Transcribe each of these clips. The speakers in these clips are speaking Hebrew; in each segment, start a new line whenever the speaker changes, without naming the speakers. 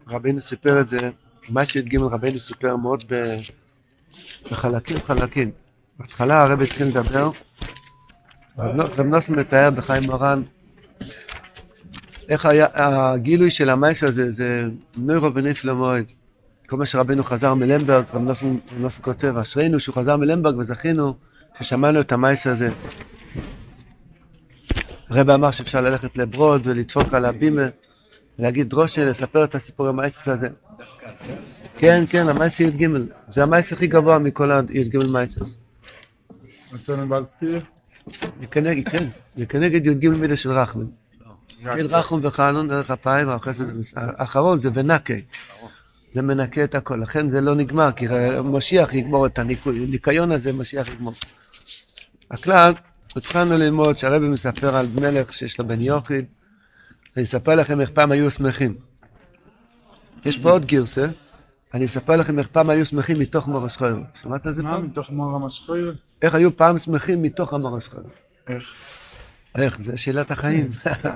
רבינו סיפר את זה, מה שהדגים רבינו סיפר מאוד בחלקים. בהתחלה הרב התחיל לדבר, רב נוסן מתאר בחיים מורן, איך היה הגילוי של המייסר הזה, זה נוירו ונפלא מאוד. כל מה שרבינו חזר מלמברג, רב נוסן כותב, אשרינו שהוא חזר מלמברג וזכינו ששמענו את המייסר הזה. הרב אמר שאפשר ללכת לברוד ולדפוק על הבימה, להגיד דרושה, לספר את הסיפור המייסר הזה. כן, המייסר י"ג. זה המייסר הכי גבוה מכל י"ג מייסר.
נותן בעל כפיר?
כנגד י"ג מידה של רחמן. של רחום וחנון דרך אפיים, האחרון זה ונקי. זה מנקה את הכל, לכן זה לא נגמר, כי משיח יגמור את הניקיון הזה, משיח יגמור. הכלל, התחלנו ללמוד שהרבי מספר על מלך שיש לו בן יוחיד, אני אספר לכם איך פעם היו שמחים. יש פה עוד גרסה, אני אספר לכם איך פעם היו שמחים מתוך מורש חיירו. שמעת על זה פעם?
מה מתוך מורש חיירו?
איך היו פעם שמחים מתוך המורש חיירו?
איך?
זה שאלת החיים.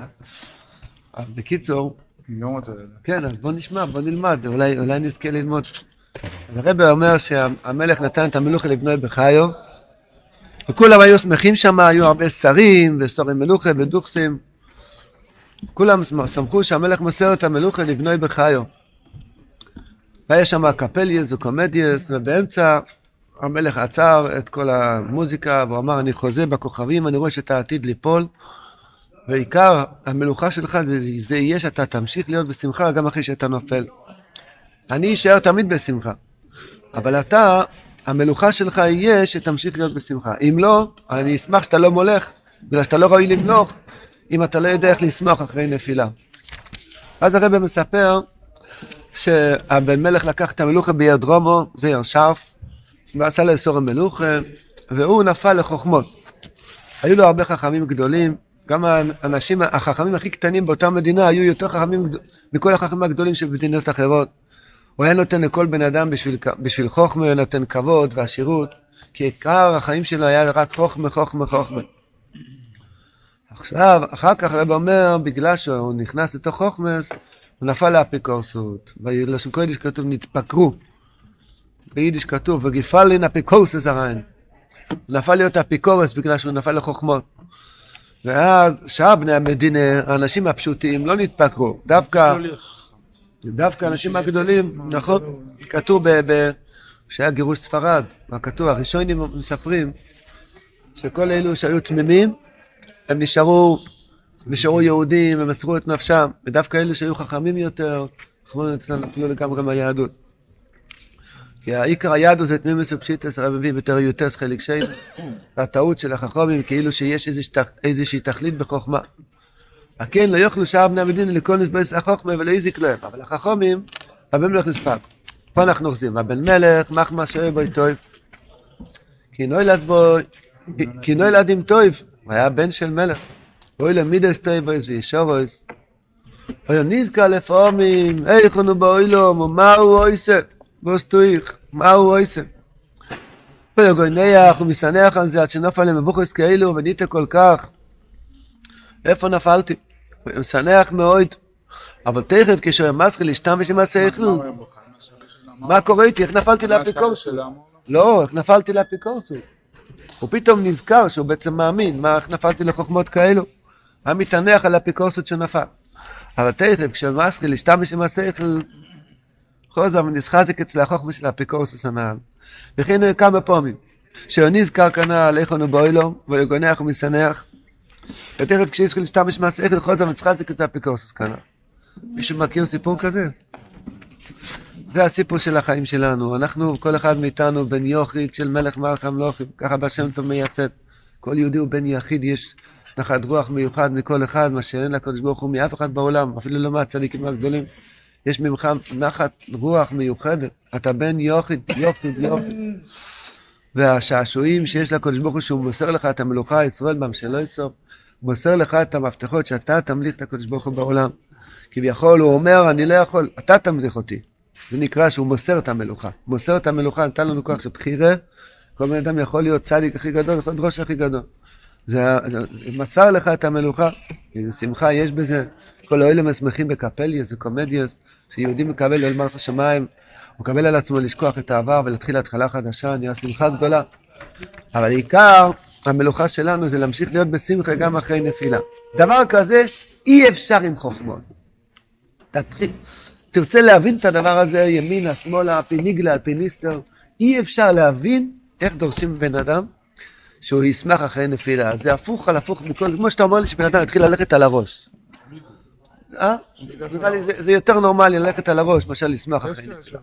בקיצור,
אני לא רוצה לדעת.
כן, אז בוא נשמע, בוא נלמד, אולי נזכה ללמוד. הרבי אומר שהמלך נתן את המלוכה לבנוי בחיו, וכולם היו שמחים שם, היו הרבה שרים ושרי מלוכה ודוכסים. כולם שמחו שהמלך מוסר את המלוכה לבנוי בחיו. והיה שם קפליאס וקומדיאס, ובאמצע המלך עצר את כל המוזיקה, והוא אמר, אני חוזה בכוכבים, אני רואה שאתה עתיד ליפול, ועיקר המלוכה שלך זה יהיה שאתה תמשיך להיות בשמחה גם אחרי שאתה נופל. אני אשאר תמיד בשמחה, אבל אתה, המלוכה שלך יהיה שתמשיך להיות בשמחה. אם לא, אני אשמח שאתה לא מולך, בגלל שאתה לא ראוי למלוך, אם אתה לא יודע איך לשמוח אחרי נפילה. אז הרב מספר שהבן מלך לקח את המלוכה ביד רומו, זה ירשף, ועשה לאסור המלוכה, והוא נפל לחוכמות. היו לו הרבה חכמים גדולים, גם האנשים, החכמים הכי קטנים באותה מדינה, היו יותר חכמים מכל החכמים הגדולים של מדינות אחרות. הוא היה נותן לכל בן אדם בשביל חוכמה, הוא נותן כבוד ועשירות, כי עיקר החיים שלו היה רק חוכמה. עכשיו, אחר כך הרב אומר, בגלל שהוא נכנס לתוך חוכמס, הוא נפל לאפיקורסות. בלשון קודש כתוב, נתפקרו. ביידיש כתוב, וגיפלין אפיקורסס הריין. הוא נפל להיות אפיקורס בגלל שהוא נפל לחוכמות. ואז שאר בני המדינה, האנשים הפשוטים, לא נתפקרו. דווקא האנשים הגדולים, נכון? כתוב שהיה גירוש ספרד, כתוב, הראשונים מספרים שכל אלו שהיו תמימים, הם נשארו יהודים, הם מסרו את נפשם, ודווקא אלו שהיו חכמים יותר, אפילו לגמרי מהיהדות. כי העיקר היהדות זה תמימוס ופשיטס, הרב מביא בתור יוטס חלק שני, והטעות של החכמים כאילו שיש איזושהי תכלית בחוכמה. כן, לא יוכלו שאר בני המדינה לכל נסבס החוכמה ולא יזיק להם, אבל החכמים, הבן מלך נספק. פה אנחנו אוחזים, הבן מלך, מחמה שאוהב בו טוב, כי נולד עם טוב, הוא היה בן של מלך. אוי למידס טויבויס וישורויס. אוי נזכר לפעמים, איך הוא באוילום, ומה הוא עושה? בוסטויך, מה הוא עושה? ויגוינח ומשנח על זה, עד שנפל למבוכס כאלו, וניתה כל כך. איפה נפלתי? הוא משנח מאוד. אבל תכף כשהוא מסחיל להשתמש עם השכל. מה קורה איתי? איך נפלתי לאפיקורסות? לא, איך נפלתי לאפיקורסות? הוא פתאום נזכר שהוא בעצם מאמין, איך נפלתי לחוכמות כאלו? היה מתענח על האפיקורסות שנפל. אבל תכף כשהוא מסחיל להשתמש עם השכל, חוזר ונסחזק אצל החוכמה של האפיקורסות הנעל. וכן הוא כמה פעמים. שהוא נזכר כנעל, איך הוא באוילום, ויגונח ומשנח. ותכף כשישחיל להשתמש עם השכל, חוזר ונסחזק את האפיקורסות כנעל. מישהו מכיר סיפור כזה? זה הסיפור של החיים שלנו. אנחנו, כל אחד מאיתנו, בן יוחיד של מלך מלך המלוכים, ככה בשם טוב מייסד. כל יהודי הוא בן יחיד, יש נחת רוח מיוחד מכל אחד, מה שאין לקדוש ברוך הוא מאף אחד בעולם, אפילו לא מהצדיקים הגדולים. יש ממך נחת רוח מיוחדת. אתה בן יוחיד. והשעשועים שיש לקדוש ברוך הוא, שהוא מוסר לך את המלוכה, ישראל במשלו יסוף, הוא מוסר לך את המפתחות שאתה תמליך את הקדוש ברוך הוא בעולם. כביכול הוא אומר, אני לא יכול, אתה תמליך אותי. זה נקרא שהוא מוסר את המלוכה. מוסר את המלוכה, נתן לנו כוח של בחירה. כל בן אדם יכול להיות צדיק הכי גדול, יכול להיות ראש הכי גדול. זה מסר לך את המלוכה, איזה שמחה יש בזה. כל האלה משמחים בקפליה, זה קומדיוס, שיהודי מקבל אל מלך השמיים, הוא מקבל על עצמו לשכוח את העבר ולהתחיל התחלה חדשה, נהיה שמחה גדולה. אבל עיקר המלוכה שלנו זה להמשיך להיות בשמחה גם אחרי נפילה. דבר כזה אי אפשר עם חוכמות. תרצה להבין את הדבר הזה, ימינה, שמאלה, פי ניגלה, פי ניסטר, אי אפשר להבין איך דורשים בן אדם שהוא ישמח אחרי נפילה. זה הפוך על הפוך מכל, כמו שאתה אומר לי שבן אדם התחיל ללכת על הראש. נראה לי זה יותר נורמלי ללכת על הראש, למשל לשמח אחרי נפילה.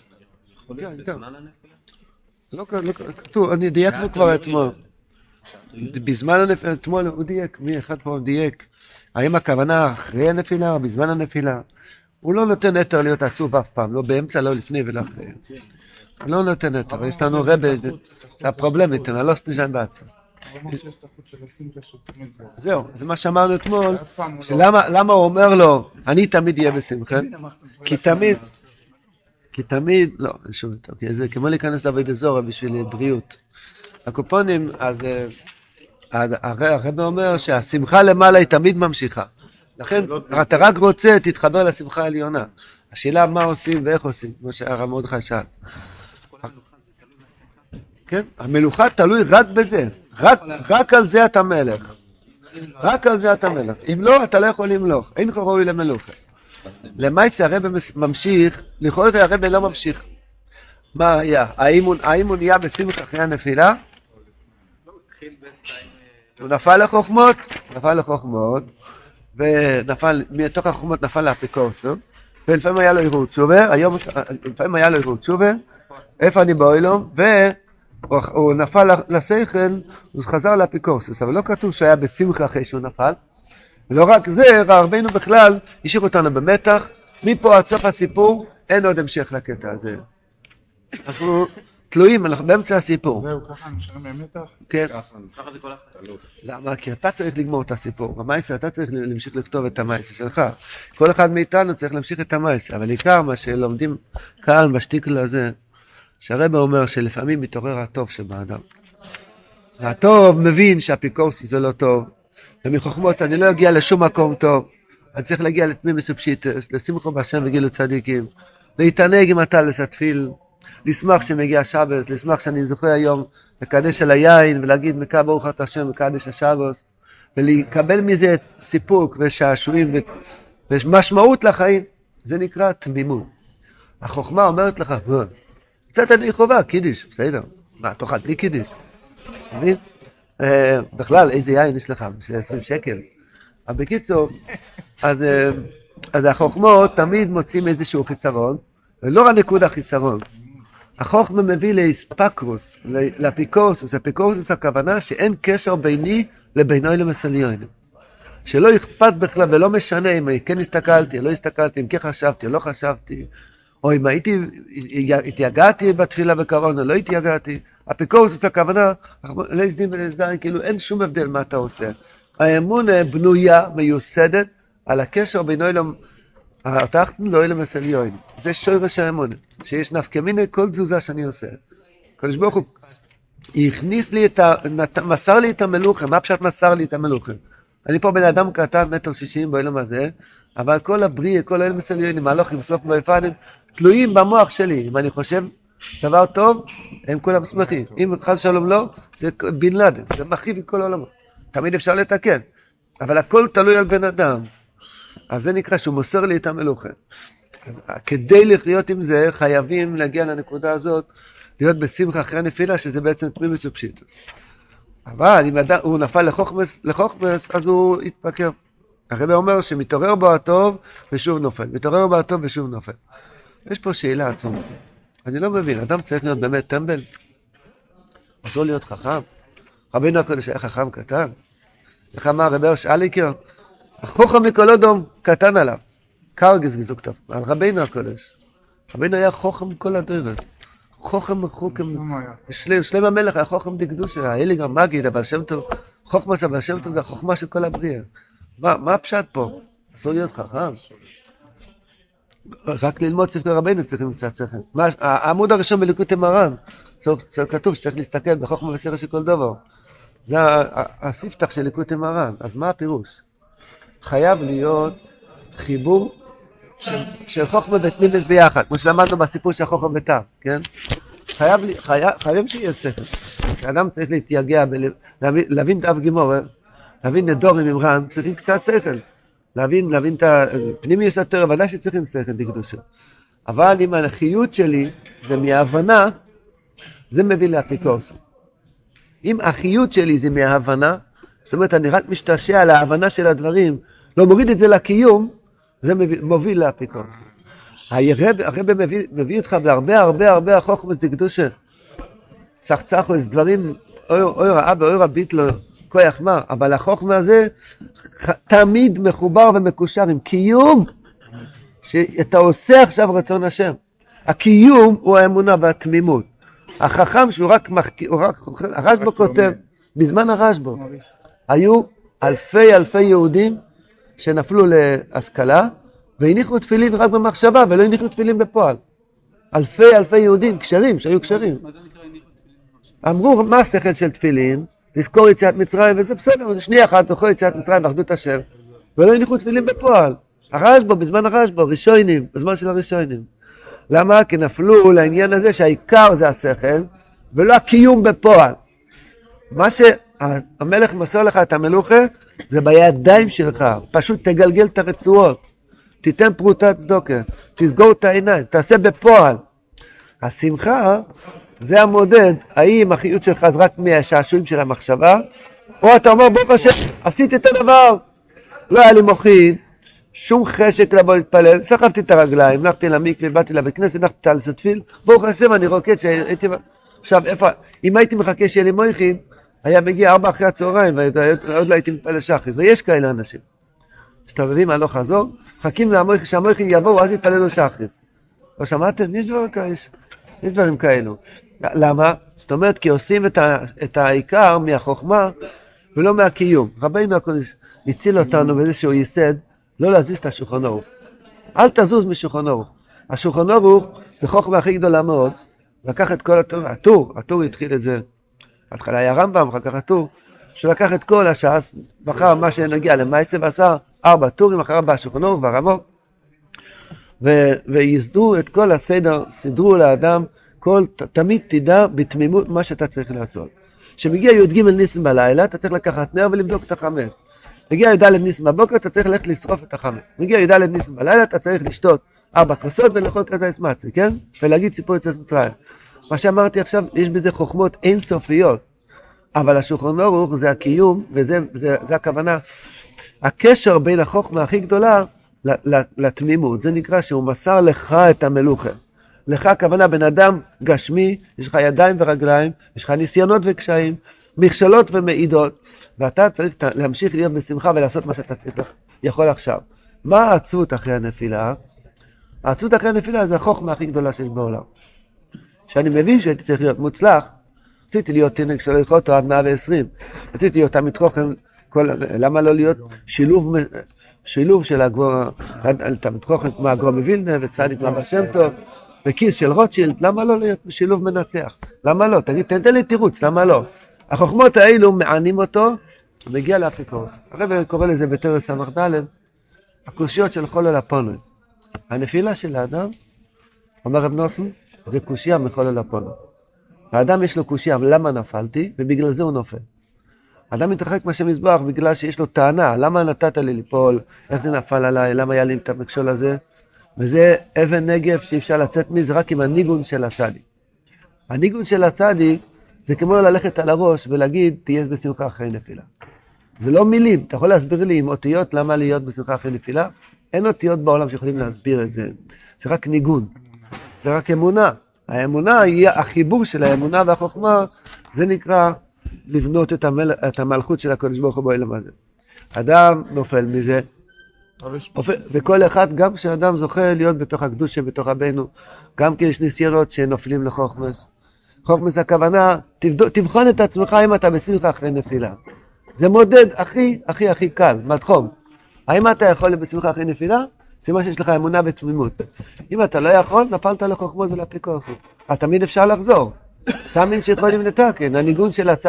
לא כתוב, אני דייקנו כבר אתמול. בזמן הנפילה, אתמול הוא דייק, מי אחד פה דייק. האם הכוונה אחרי הנפילה או בזמן הנפילה? הוא לא נותן יתר להיות עצוב אף פעם, לא באמצע, לא לפני ולא אחרי. הוא לא נותן יתר, יש לנו רבי, זה הפרובלם איתנו, לא סנג'ן בעצוס. זהו, זה מה שאמרנו אתמול, למה הוא אומר לו, אני תמיד אהיה בשמחה? כי תמיד, לא, שוב, זה כמו להיכנס לעבוד אזור בשביל בריאות. הקופונים, אז הרב אומר שהשמחה למעלה היא תמיד ממשיכה. לכן, אתה רק רוצה, תתחבר לשמחה העליונה. השאלה מה עושים ואיך עושים, כמו שהרב מרדכי שאל. כן? המלוכה תלוי רק בזה. רק על זה אתה מלך. רק על זה אתה מלך. אם לא, אתה לא יכול למלוך. אין לך ראוי למלוכה. למעשה הרב ממשיך, לכאורה הרב לא ממשיך. מה היה? האם הוא נהיה בשמחה אחרי הנפילה? הוא נפל לחוכמות, ונפל, מתוך החוכמות נפל לאפיקורסו, ולפעמים היה לו עירות תשובה, לפעמים היה לו עירות תשובה, איפה אני באוילום, והוא נפל לשכל, הוא חזר לאפיקורסוס, אבל לא כתוב שהיה בשמחה אחרי שהוא נפל, ולא רק זה, רבנו בכלל השאיר אותנו במתח, מפה עד סוף הסיפור, אין עוד המשך לקטע הזה. אנחנו תלויים, אנחנו באמצע הסיפור.
זהו, ככה נשארים במתח?
כן.
ככה זה כל אחד.
למה? כי אתה צריך לגמור את הסיפור. המייסה, אתה צריך להמשיך לכתוב את המייסה שלך. כל אחד מאיתנו צריך להמשיך את המייסה. אבל עיקר מה שלומדים כאן בשטיקל הזה, שהרבא אומר שלפעמים מתעורר הטוב שבאדם. הטוב מבין שהאפיקורסוס זה לא טוב. ומחוכמות אני לא אגיע לשום מקום טוב. אני צריך להגיע לתמימוס ופשיטוס, לשמחו בהשם וגילו צדיקים. להתענג עם הטלס התפיל. לשמח שמגיע שבת, לשמח שאני זוכר היום לקדש על היין ולהגיד מקרא ברוך אתה השם מקדש השבת ולקבל מזה סיפוק ושעשועים ומשמעות לחיים. זה נקרא תמימות. החוכמה אומרת לך, קצת אני חובה, קידיש, בסדר. מה, תאכל בלי קידיש? מבין? בכלל, איזה יין יש לך? בשביל 20 שקל. אבל בקיצור, אז החוכמות תמיד מוצאים איזשהו חיסרון, ולא הנקודה חיסרון. החוכמה מביא לאספקרוס, לאפיקורסוס. אפיקורסוס הכוונה שאין קשר ביני לבינו למסליונים. שלא אכפת בכלל ולא משנה אם כן הסתכלתי, לא הסתכלתי, אם כן חשבתי, לא חשבתי, או אם התייגעתי בתפילה בקרון או לא התייגעתי. אפיקורסוס הכוונה, להסדים ולהסדרים, כאילו אין שום הבדל מה אתה עושה. האמון בנויה, מיוסדת, על הקשר בינו התחתן לא אלה מסליון. זה שורש האמונה, שיש נפקא מינה כל תזוזה שאני עושה. הקדוש ברוך הוא הכניס לי מסר לי את המלוכה. מה פשוט מסר לי את המלוכה? אני פה בן אדם קטן, 1.60 מטר בעולם הזה, אבל כל הבריאה, כל אלה מסליונים, מהלוכים, סוף באפנים, תלויים במוח שלי. אם אני חושב דבר טוב, הם כולם שמחים. אם חס שלום לא, זה בן לאדן, זה מחריב את כל העולמות. תמיד אפשר לתקן, אבל הכל תלוי על בן אדם. אז זה נקרא שהוא מוסר לי את המלוכה. כדי לחיות עם זה, חייבים להגיע לנקודה הזאת, להיות בשמחה אחרי הנפילה, שזה בעצם תמימוס ופשיטוס. אבל אם הוא נפל לחוכמס, אז הוא יתפקר. הרב אומר שמתעורר בו הטוב ושוב נופל. מתעורר בו הטוב ושוב נופל. יש פה שאלה עצומה. אני לא מבין, אדם צריך להיות באמת טמבל? אסור להיות חכם? רבינו הקודש היה חכם קטן? איך אמר רבי שאליקר? החוכם מכל אדום קטן עליו. קרגס גזוק טוב. על רבינו הקודש. רבינו היה חוכם כל הדרס. חוכם, שלם המלך היה חוכם דקדושה. היה לי גם מגיד, אבל שם טוב, חוכמס, אבל שם טוב זה החוכמה של כל הבריאה. מה הפשט פה? אסור להיות חכם? רק ללמוד ספר רבינו צריכים קצת שכל. העמוד הראשון בליקוטי מרן, כתוב שצריך להסתכל בחוכמה ושכל של כל דבר. זה הספתח של ליקוטי מרן. אז מה הפירוש? חייב להיות חיבור של חוכמה ותמימות ביחד, כמו שלמדנו בסיפור של חוכמה וטעם, כן? חייב שיהיה שכל. האדם צריך להתייגע, להבין דף גימור, להבין נדורים עם רן, צריכים קצת שכל. להבין את הפנימיות התורה, ודאי שצריכים שכל דקדושה. אבל אם החיות שלי זה מההבנה, זה מביא לאפיקורסות. אם החיות שלי זה מההבנה, זאת אומרת אני רק משתעשע על ההבנה של הדברים, לא מוריד את זה לקיום, זה מוביל לאפיקורסות. הרב מביא אותך בהרבה הרבה הרבה חוכמה דקדושה. צחצחו יש דברים, אוי רעה ואוי רבית לו כוח מה, אבל החוכמה הזה תמיד מחובר ומקושר עם קיום, שאתה עושה עכשיו רצון השם. הקיום הוא האמונה והתמימות. החכם שהוא רק הרשב"א כותב, בזמן הרשב"א, היו אלפי יהודים שנפלו להשכלה, והניחו תפילין רק במחשבה, ולא הניחו תפילין בפועל. אלפי יהודים, קשרים, שהיו קשרים. אמרו, מה השכל של תפילין? לזכור יציאת מצרים, וזה בסדר, שנייה אחת, זוכר יציאת מצרים, אחדות השם, ולא הניחו תפילין בפועל. הרשב"א, בזמן הרשב"א, ראשונים, בזמן של הראשונים. למה? כי נפלו לעניין הזה שהעיקר זה השכל, ולא הקיום בפועל. מה שהמלך מסור לך את המלוכה, זה בידיים שלך. פשוט תגלגל את הרצועות. תיתן פרוטת צדוקה. תסגור את העיניים. תעשה בפועל. השמחה, זה המודד. האם החיות שלך זה רק מהשעשועים של המחשבה, או אתה אומר, ברוך השם, עשיתי את הדבר. לא היה לי מוחין. שום חשק לבוא להתפלל, סחבתי את הרגליים, הלכתי למקווה, באתי לבית כנסת, הלכתי על סטפיל, ברוך השם אני רוקד שהייתי... עכשיו, איפה, אם הייתי מחכה שיהיה לי מויכין, היה מגיע 4 אחרי הצהריים, ועוד לא הייתי מתפלל שחריס, ויש כאלה אנשים. מסתובבים הלוך חזור, חכים שהמויכין יבואו, אז יתפללו שחריס. לא שמעתם? יש דברים כאלו. למה? זאת אומרת, כי עושים את העיקר מהחוכמה, ולא מהקיום. רבינו הקודש הציל אותנו באיזשהו יסד, לא להזיז את השולחן ערוך. אל תזוז משולחן ערוך. השולחן ערוך זה חוכמה הכי גדולה מאוד. לקח את כל הטור התחיל את זה. התחלה היה רמב"ם, אחר כך הטור. שלקח את כל הש"ס, בחר מה שנגיע למעשה ועשה 4 טורים, אחר 4 השולחן ערוך והרמות. ויסדו את כל הסדר, סידרו לאדם, תמיד תדע בתמימות מה שאתה צריך לעשות. כשמגיע י"ג ניסים בלילה, אתה צריך לקחת נר ולבדוק את החמץ. מגיע י"ד ניסים בבוקר, אתה צריך ללכת לשרוף את החמץ. מגיע י"ד ניסים בלילה, אתה צריך לשתות 4 כוסות ולאכול כזה מצה, כן? ולהגיד סיפור יציאת מצרים. מה שאמרתי עכשיו, יש בזה חוכמות אינסופיות. אבל השולחן ערוך זה הקיום, וזה הכוונה. הקשר בין החוכמה הכי גדולה לתמימות. זה נקרא שהוא מסר לך את המלוכה. לך הכוונה בן אדם גשמי, יש לך ידיים ורגליים, יש לך ניסיונות וקשיים, מכשלות ומעידות, ואתה צריך להמשיך להיות בשמחה ולעשות מה שאתה יכול עכשיו. מה העצבות אחרי הנפילה? העצבות אחרי הנפילה זה החוכמה הכי גדולה שיש בעולם. שאני מבין שהייתי צריך להיות מוצלח, רציתי להיות תינוק שלא יכול אותו עד 120, רציתי להיות תמיד חוכם, למה לא להיות שילוב של תמיד חוכם כמו הגר"א מווילנה וצדיק מהבר שם טוב, וכיס של רוטשילד, למה לא להיות שילוב מנצח? למה לא? תגיד, תן לי תירוץ, למה לא? החוכמות האלו מענים אותו, ומגיע לאפיקורס. הרב קורא לזה בתורה ס"ד, הקושיות של חולל הפונוי. הנפילה של האדם, אומר רב נוסן, זה קושיה מחולל הפונוי. האדם יש לו קושיה, למה נפלתי? ובגלל זה הוא נופל. האדם מתרחק מהשם יזבח בגלל שיש לו טענה, למה נתת לי ליפול, איך זה נפל עליי, למה היה לי את המכשול הזה? וזה אבן נגף שאי אפשר לצאת מזה רק עם הניגון של הצדיק. הניגון של הצדיק זה כמו ללכת על הראש ולהגיד תהיה בשמחה אחרי נפילה. זה לא מילים, אתה יכול להסביר לי עם אותיות למה להיות בשמחה אחרי נפילה? אין אותיות בעולם שיכולים להסביר את זה. זה רק ניגון, זה רק אמונה. האמונה היא החיבור של האמונה והחוכמה, זה נקרא לבנות את המלכות של הקדוש ברוך הוא בעולם הזה. אדם נופל מזה, וכל אחד, גם כשאדם זוכה להיות בתוך הקדושה, בתוך רבנו, גם כי יש ניסיונות שנופלים לחוכמס. חוכמס הכוונה, תבחון את עצמך אם אתה בשמחה אחרי נפילה. זה מודד הכי קל, מדחום. האם אתה יכול בשמחה אחרי נפילה? זה מה שיש לך אמונה ותמימות. אם אתה לא יכול, נפלת לחוכמות ולאפיקורסות. תמיד אפשר לחזור. תאמין שיכולים לתקן. הניגון של הצדיק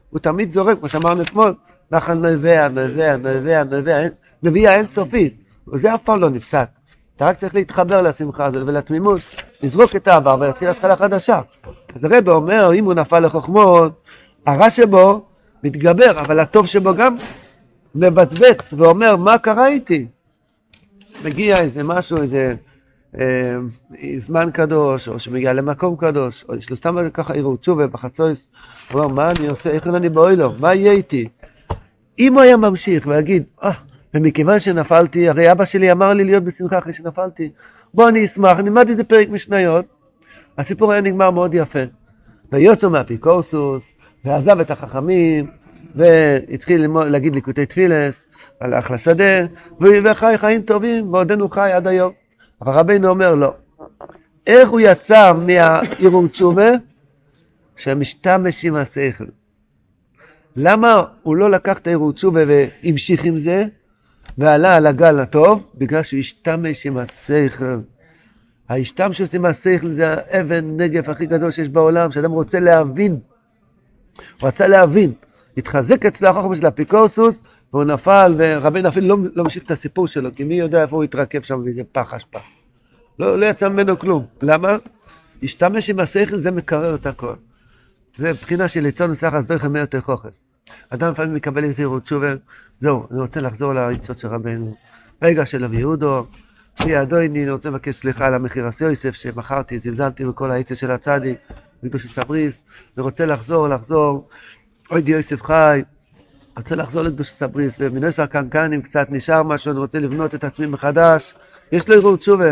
הוא תמיד זורק, כמו שאמרנו אתמול, נחל נובע, נובע, נובע, נובע, נביאה אינסופית, וזה אף פעם לא נפסק. אתה רק צריך להתחבר לשמחה הזאת ולתמימות, לזרוק את העבר ולהתחיל התחלה חדשה. אז הרב אומר, אם הוא נפל לחוכמות, הרע שבו מתגבר, אבל הטוב שבו גם מבצבץ ואומר, מה קרה איתי? מגיע איזה משהו, איזה זמן קדוש, או שמגיע למקום קדוש, או יש לו סתם ככה עירות תשובה בחצויס, הוא אומר, מה אני עושה, איך אני באוילו, מה יהיה איתי? אם הוא היה ממשיך ויגיד, ומכיוון שנפלתי, הרי אבא שלי אמר לי להיות בשמחה אחרי שנפלתי, בוא אני אשמח, נלמד את זה פרק משניות, הסיפור היה נגמר מאוד יפה. ויוצא מהאפיקורסוס, ועזב את החכמים, והתחיל להגיד ליקוטי תפילס, הלך לשדה, וחי חיים טובים, ועודנו חי עד היום. אבל רבינו אומר לא. איך הוא יצא מהעירום תשובה? שמשתמש עם השכל. למה הוא לא לקח את העירום תשובה והמשיך עם זה, ועלה על הגל הטוב? בגלל שהוא השתמש עם השכל. ההשתמשות עם השכל זה האבן נגף הכי גדול שיש בעולם, שאדם רוצה להבין. הוא רצה להבין. התחזק אצלו החוכמה של האפיקורסוס, והוא נפל, ורבינו אפילו לא ממשיך את הסיפור שלו, כי מי יודע איפה הוא התרכב שם באיזה פח אשפה. לא יצא ממנו כלום. למה? השתמש עם השכל, זה מקרר את הכל. זה בחינה של ליצון וסחס דרך המאה יותר חוכס. אדם לפעמים מקבל איזה עירות תשובה, זהו, אני רוצה לחזור לעצות של רבינו. רגע של אבי יהודו, פי אדוני, אני רוצה לבקש סליחה על המחיר עשי יוסף שמכרתי, זלזלתי בכל העצה של הצדי, בקדוש של סבריס, ורוצה לחזור, אוי די יוסף חי, רוצה לחזור לקדוש של סבריס, ומנוס הקנקנים קצת נשאר משהו, אני רוצה לבנות את עצמי מחדש, יש לו עירות תשובה.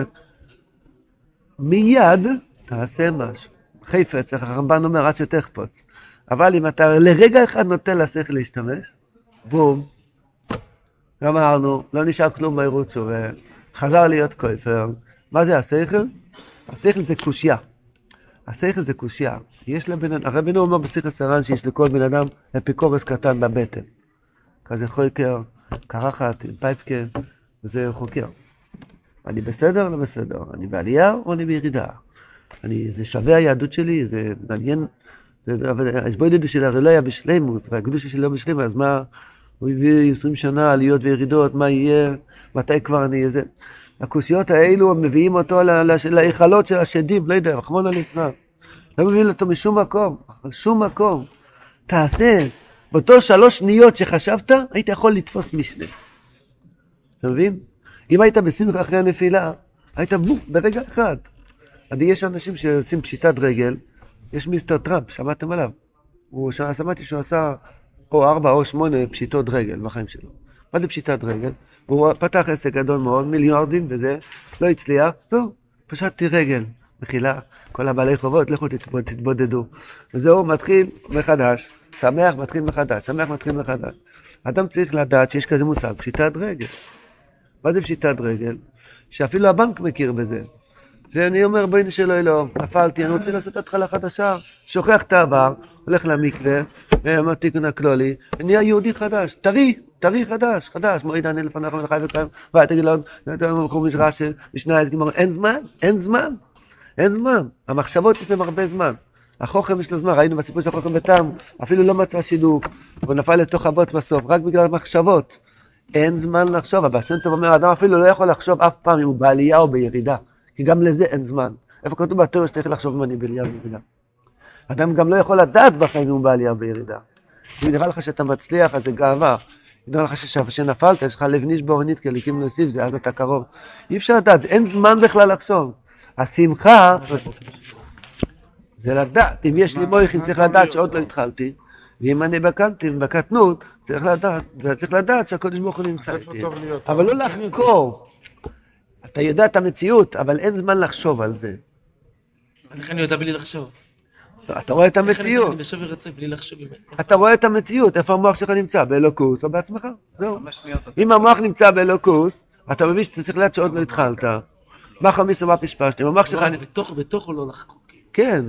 מיד תעשה משהו. חפץ, הרמב"ן אומר עד שתחפוץ. אבל אם אתה לרגע אחד נוטה לשכל להשתמש, בום, גמרנו, לא נשאר כלום בעירות תשובה, חזר להיות כופר. מה זה השכל? השכל זה קושיה. השכל זה קושיה. יש לבן אדם, הרבנו אומר בשכל סרן שיש לכל בן אדם אפיקורס קטן בבטן. כזה חוקר, קרחת, עם פייפקה, וזה חוקר. אני בסדר או לא בסדר? אני בעלייה או אני בירידה? זה שווה היהדות שלי, זה מעניין, אז בואי נדעו הרי לא היה בשלימוס, והקדושה שלי לא בשלימוס, אז מה, הוא הביא 20 שנה עליות וירידות, מה יהיה, מתי כבר אני איזה, הקושיות האלו מביאים אותו להיכלות של השדים, לא יודע, רחמנא ליצלן, לא מביאים אותו משום מקום, שום מקום, תעשה, באותו 3 שניות שחשבת, היית יכול לתפוס משנה, אתה מבין? אם היית בשמחה אחרי הנפילה, היית ברגע אחד, יש אנשים שעושים פשיטת רגל, יש מיסטר טראמפ, שמעתם עליו? שמעתי שהוא עשה או 4 או 8 פשיטות רגל בחיים שלו. מה זה פשיטת רגל? הוא פתח עסק גדול מאוד, מיליארדים וזה, לא הצליח, טוב, פשטתי רגל, מחילה, כל הבעלי חובות, לכו תתבודדו. וזהו, מתחיל מחדש, שמח מתחיל מחדש, שמח מתחיל מחדש. אדם צריך לדעת שיש כזה מושג, פשיטת רגל. מה זה פשיטת רגל? שאפילו הבנק מכיר בזה. ואני אומר, בואי נשאלו אלוהים, נפלתי, אני רוצה לעשות התחלה חדשה, שוכח את העבר, הולך למקווה, אמרתי כנקלו לי, נהיה יהודי חדש, טרי חדש, מועיד אני לפניך ולחי וקיים, תגיד לו, חומיש רש"י, משנה אז גמר, אין זמן, המחשבות יש להם הרבה זמן, החוכם יש לו זמן, ראינו בסיפור של החוכם בתם, אפילו לא מצא שידוק, הוא נפל לתוך הבוץ בסוף, רק בגלל המחשבות, אין זמן לחשוב, אבל שם טוב אומר, האדם אפילו לא יכול לחשוב אף פעם אם הוא בעלייה או בירידה, כי גם לזה אין זמן. איפה כתוב בתורה שצריך לחשוב אם אני בעלייה או בירידה? אדם גם לא יכול לדעת בחיים אם הוא בעלייה או בירידה. אם נראה לך שאתה מצליח, אז זה גאווה. אם נראה לך שנפלת, יש לך לב נשבור נתקה, ליקים להוסיף, זה אז אתה קרוב. אי אפשר לדעת, אין זמן בכלל לחשוב. השמחה, זה לדעת. אם יש לי מויכין, צריך לדעת שעוד לא התחלתי. ואם אני בקטנות, צריך לדעת שהקודש ברוך הוא נמצא איתי. אבל לא לחקור. אתה יודע את המציאות, אבל אין זמן לחשוב על זה.
איך אני יודע בלי לחשוב?
אתה רואה את המציאות.
אני בשווה רצף בלי לחשוב.
אתה רואה את המציאות, איפה המוח שלך נמצא? באלוקוס או בעצמך? זהו. אם המוח נמצא באלוקוס, אתה מבין שאתה צריך לדעת שעוד לא התחלת. מה חמיס ומה פשפשתם? המוח שלך...
בתוך או לא לחקור?
כן,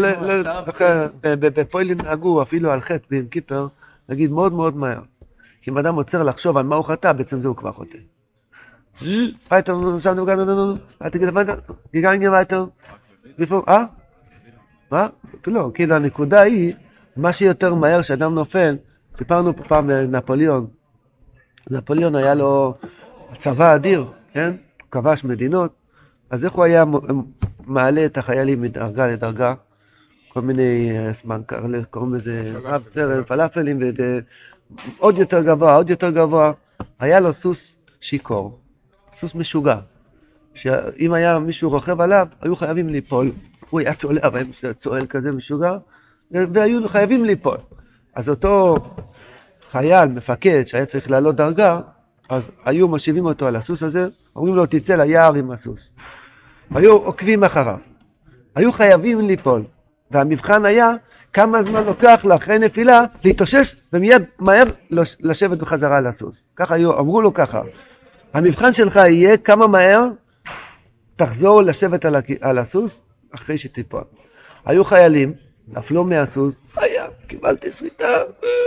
בפוילין נהגו אפילו על חטא ביום כיפר, נגיד מאוד מאוד מהר. כי אם אדם עוצר לחשוב על מה הוא חטא, בעצם זה הוא כבר חוטא. weiter, schauen wir gerne, weiter, gegangen weiter. מה? לא, כאילו הנקודה היא מה שיותר מהר שאדם נופל, סיפרנו פעם נפוליאון. נפוליאון היה לו צבא אדיר, כן? הוא כבש מדינות, אז איך הוא היה מעלה את החיילים מדרגה לדרגה? כל מיני קוראים לזה רב סרן, פלאפלים, עוד יותר גבוה, עוד יותר גבוה. היה לו סוס שיקור, סוס משוגע, שאם היה מישהו רוכב עליו, היו חייבים ליפול. הוא היה צולע בהם, צועל כזה משוגע, והיו חייבים ליפול. אז אותו חייל, מפקד, שהיה צריך לעלות דרגה, אז היו משיבים אותו על הסוס הזה, אומרים לו תצא ליער עם הסוס. היו עוקבים אחריו. היו חייבים ליפול. והמבחן היה כמה זמן לוקח לאחרי נפילה להתאושש ומיד מהר לשבת בחזרה על הסוס. ככה אמרו לו ככה. המבחן שלך יהיה כמה מהר תחזור לשבת על הסוס אחרי שתיפול. היו חיילים, נפלו מהסוס, קיבלתי סריטה.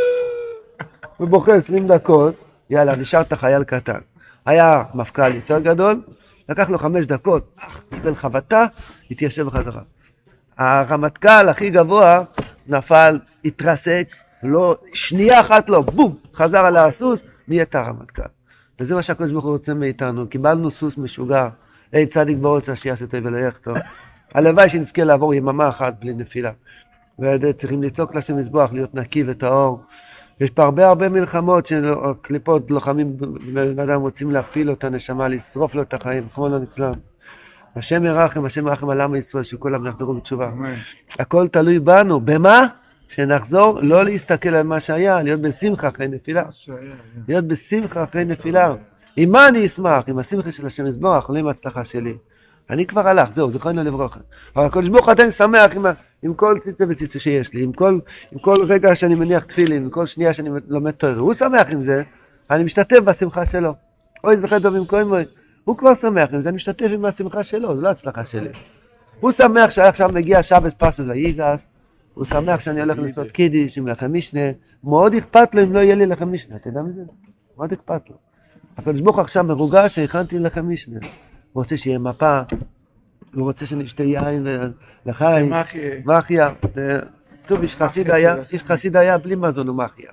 ובוכה 20 דקות, יאללה, נשארת חייל קטן. היה מפכ"ל יותר גדול, לקח לו 5 דקות, קיבל חבטה, התיישב בחזרה. הרמטכ"ל הכי גבוה נפל, התרסק, לא, שנייה אחת לא, בום, חזר על הסוס, נהיית הרמטכ"ל. וזה מה שהקדוש ברוך הוא רוצה מאיתנו, קיבלנו סוס משוגע, היי צדיק ברוצה שיעשה טוב ולך טוב. הלוואי שנזכה לעבור יממה אחת בלי נפילה. וצריכים לצעוק לשם מזבוח, להיות נקי וטהור. יש פה הרבה מלחמות שקליפות לוחמים בן אדם רוצים להפיל אותה נשמה, לשרוף לו את החיים, חמון הנצלם. השם ירחם על עם ישראל שכולם נחזרו בתשובה. הכל תלוי בנו. במה? שנחזור לא להסתכל על מה שהיה, להיות בשמחה אחרי נפילה. להיות בשמחה אחרי נפילה. עם מה אני אשמח? עם השמחה של השם יזבח, לא עם ההצלחה שלי. אני כבר הלך, זהו, זכרנו לברכה. אבל הקדוש ברוך הוא עדיין שמח עם כל ציצה וציצה שיש לי, עם כל רגע שאני מניח תפילין, עם כל שנייה שאני לומד תורה. הוא שמח עם זה, אני משתתף בשמחה שלו. אוי זכר טוב עם כל מוי. הוא כבר שמח עם זה, אני משתתף עם השמחה שלו, זו לא הצלחה שלי. הוא שמח שעכשיו מגיע שבת פרשת ויגש, הוא שמח שאני הולך לעשות קידיש עם לחם משנה, מאוד אכפת לו אם לא יהיה לי לחם משנה, אתה יודע מזה? מאוד אכפת לו. הקדוש ברוך הוא עכשיו מרוגש שהכנתי לחם משנה. הוא רוצה שיהיה מפה, הוא רוצה שנשתה יין ולחיים, מחיה. טוב, איש חסיד היה בלי מזון ומחיה.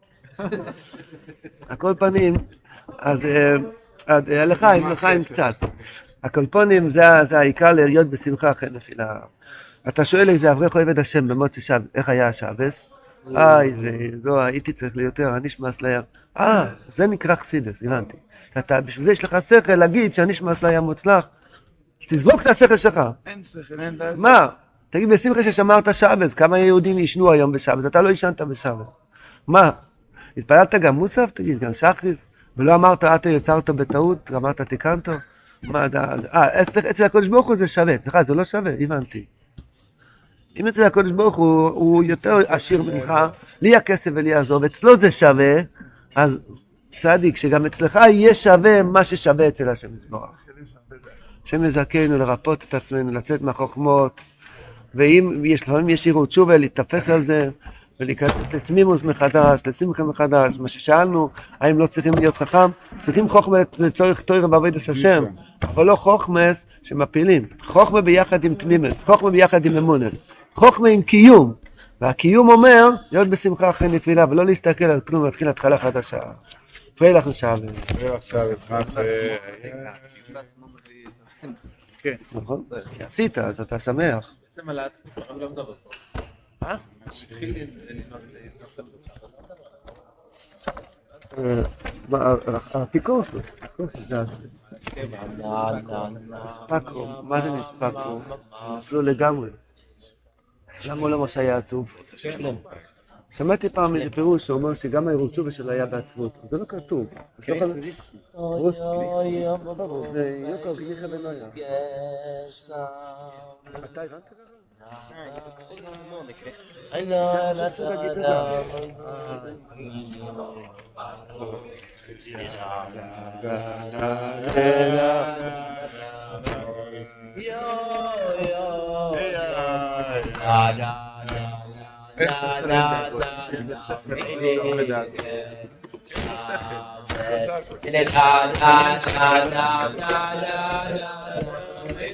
הכל פנים, אז לחיים קצת. הכל פנים זה העיקר להיות בשמחה אחרי נפילה. אתה שואל איזה אברך עובד השם במוצאי שבת, איך היה השבס? ולא, הייתי צריך ליותר, הנשמע אסליה. זה נקרא חסידס, הבנתי. בשביל זה יש לך שכל להגיד שהנשמע אסליה מוצלח, תזרוק את השכל שלך.
אין שכל, אין דעת.
מה? תגיד בשמחה ששמרת שבס, כמה יהודים ישנו היום בשבס, אתה לא ישנת בשבס. מה? התפללת גם מוסף, תגיד, גם שחריס, ולא אמרת, אתה יצרת בטעות, אמרת תיקנת? מה, אצל הקדוש ברוך הוא זה שווה, אצלך זה לא שווה, הבנתי. אם אצל הקדוש ברוך הוא יותר עשיר ממך, לי הכסף ולי עזוב, אצלו זה שווה, אז צדיק, שגם אצלך יהיה שווה מה ששווה אצל השם יזבח. השם יזכנו לרפות את עצמנו, לצאת מהחוכמות, ואם לפעמים יש עירות תשובה, להתאפס על זה, ולהיכנס לתמימוס מחדש, לשמחה מחדש, מה ששאלנו, האם לא צריכים להיות חכם? צריכים חוכמה לצורך תורה בעבודת השם, אבל לא חוכמס שמפילים. חוכמה ביחד עם תמימוס, חוכמה ביחד עם אמונה, חוכמה עם קיום, והקיום אומר להיות בשמחה אחרי נפילה, ולא להסתכל על כלום, להתחיל התחלה חדשה. פריילך נשאר.
עכשיו אצלך
כן. נכון? עשית, אז אתה שמח.
בעצם על העצמוס, הרב לא מדבר פה. התחיל
הפיקוס, נספקו, מה זה נספקו? נפלו לגמרי. למה הוא לא מה שהיה עצוב? שמעתי פעם איזה פירוש שאומר שגם העירוצובה שלו היה בעצבות, זה לא כתוב. זה יוקר גליחה בנויה. אתה הבנת ככה?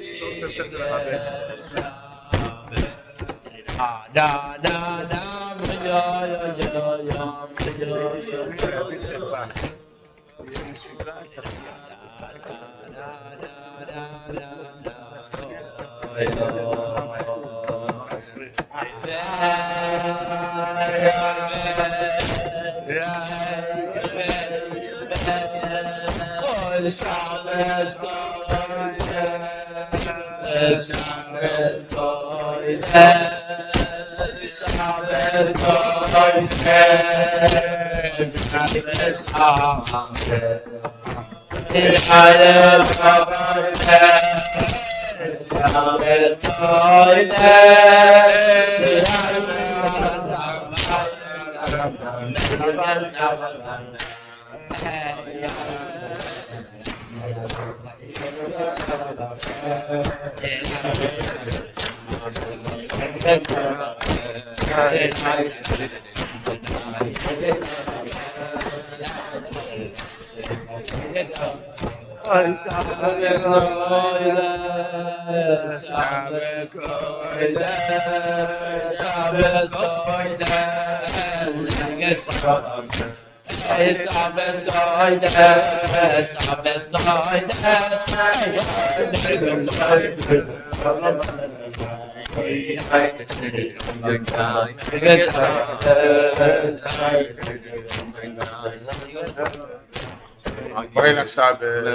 Da da da
בואי עכשיו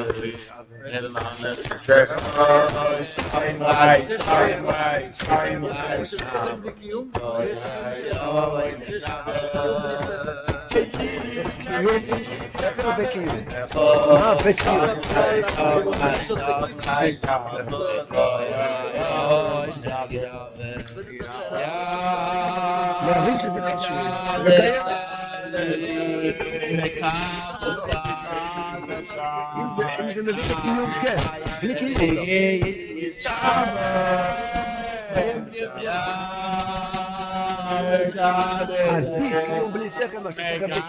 להבין שזה קשור. אם זה מביא את הקיום, כן. בלי קיום עדיף קיום בלי שכל מה ששכל בלי